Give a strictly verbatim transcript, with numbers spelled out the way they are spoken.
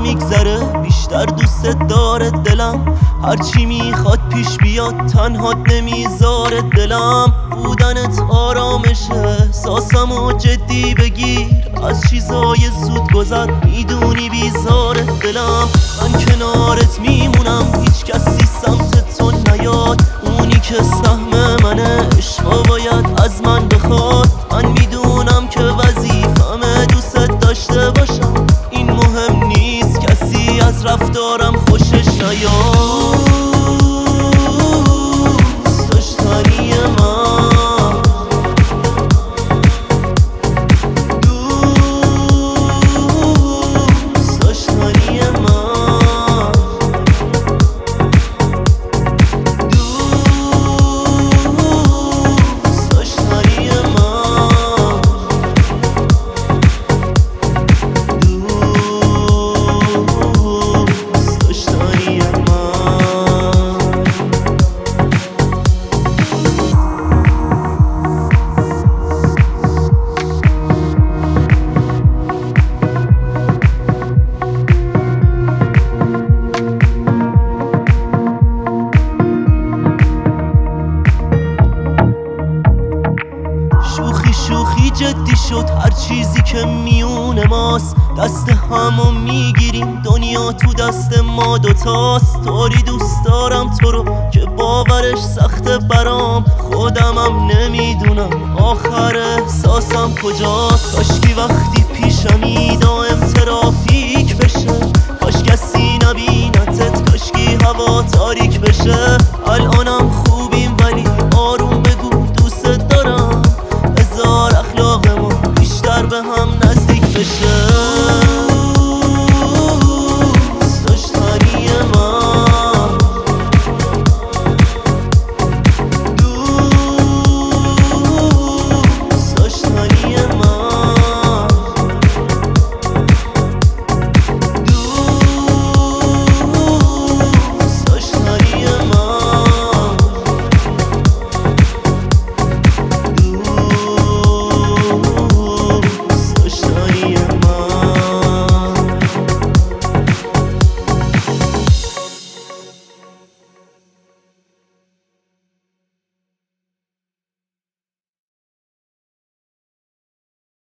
میگذره بیشتر دوست داره دلم. هرچی میخواد پیش بیاد تنها نمیذاره دلم. بودنت آرامشه احساسمو جدی بگیر. از چیزای زود گذر میدونی بیزاره دلم. من کنارت میمونم هیچ کسی سمت تو نیاد. اونی که سهم منه عشقا باید از من بخواد. من میدونم که وظیفمه دوست داشته باشم. این مهم نیست کسی از رفتارم خوشش نیاد. دوست داشتنی من شوخی جدی شد هر چیزی که میون ماست. دست همو میگیریم دنیا تو دست ما دوتاست. طوری دوست دارم تو رو که باورش سخته برام. خودمم نمیدونم آخر احساسم کجاست. کاشکی وقتی